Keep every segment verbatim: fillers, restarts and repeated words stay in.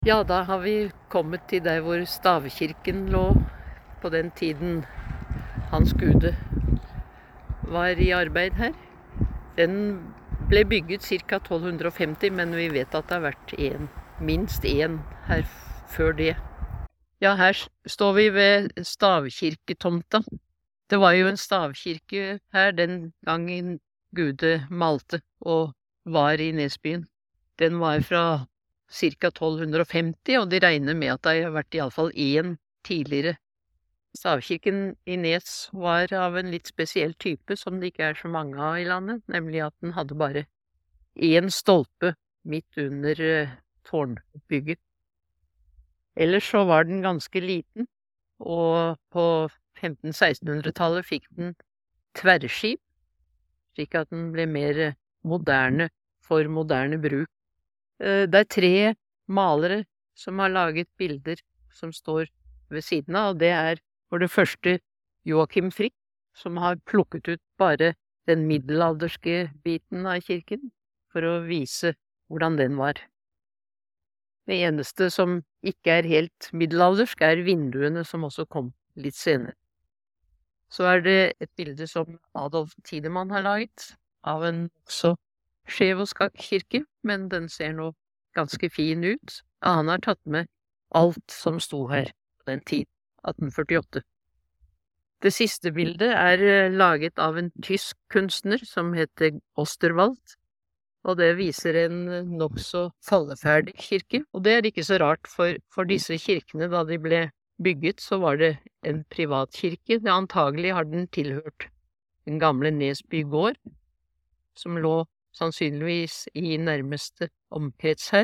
Ja, da har vi kommet til der hvor stavkirken lå på den tiden Hans Gude var i arbeid her. Den ble bygget ca. tolv femti, men vi vet at det har vært en, minst én her før det. Ja, her står vi ved stavkirketomta. Det var jo en stavkirke her den gangen Gude malte og var i Nesbyen. Den var fra ca. tolv femti, og de regner med at det har vært i alle fall én tidligere. Stavkirken i Nes var av en litt spesiell type som det ikke er så mange av i landet, nemlig at den hadde bare én stolpe midt under eh, tårnbygget. Ellers så var den ganske liten, og på femten-sekstenhundretallet fikk den tverrskip, slik at den ble mer moderne for moderne bruk. Det er tre malere som har laget bilder som står ved siden av, og det er for det første Joachim Frick, som har plukket ut bare den middelalderske biten av kirken, for å vise hvordan den var. Det eneste som ikke er helt middelaldersk, er vinduene som også kom litt senere. Så er det et bilde som Adolf Tiedemann har laget, av en så skjev og skakk kirke, men den ser nå ganske fin ut. Han har tatt med alt som sto her på den tid, atten førtiåtte. Det siste bildet er laget av en tysk kunstner som heter Osterwald, og det viser en nokså falleferdig kirke. Og det er ikke så rart, for, for disse kirkene, da de ble bygget, så var det en privatkirke. Det antagelig har den tilhørt den gamle Nesby gård, som lå sannsynligvis i nærmeste omkrets her,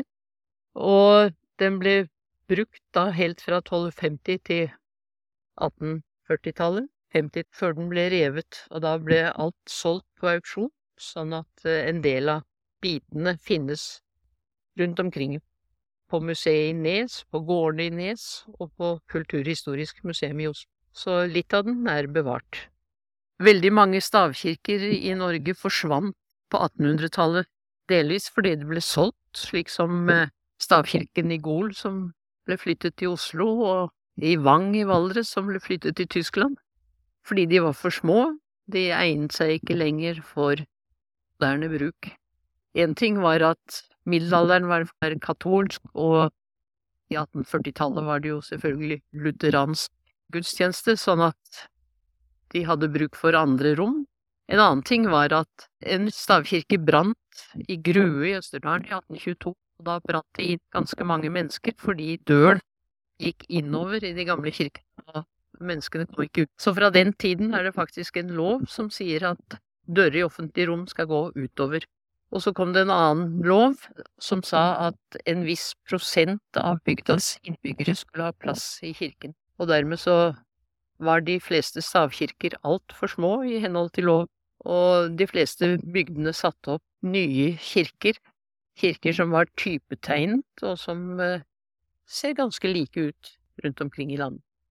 og den ble brukt da helt fra tolv femti til atten førtitallet, femti før den ble revet, og da ble alt solgt på auksjon, sånn at en del av bitene finnes rundt omkring på museet i Nes, på gården i Nes og på Kulturhistorisk museum i Oslo. Så litt av den er bevart. Veldig mange stavkirker i Norge forsvant på attenhundretallet, delvis fordi det ble solgt, slik som stavkirken i Gol, som ble flyttet til Oslo, og i Vang i Valdres, som ble flyttet til Tyskland, fordi de var for små. De egnet seg ikke lenger for moderne bruk. En ting var at middelalderen var katolsk, og i atten førtitallet var det jo selvfølgelig lutheransk gudstjeneste, sånn at de hadde bruk for andre rom. En annen ting var at en stavkirke brant i Grue i Østerdalen i atten tjueto, og da brant det inn ganske mange mennesker, fordi døren gikk innover i de gamle kirkene, og menneskene kom ikke ut. Så fra den tiden er det faktisk en lov som sier at dører i offentlige rom skal gå utover. Og så kom det en annen lov som sa at en viss prosent av bygdas innbyggere skulle ha plass i kirken, og dermed så var de fleste stavkirker alt for små i henhold til lov, og de fleste bygdene satte opp nye kirker, kirker som var typetegnet, og som eh, ser ganske like ut rundt omkring i landet.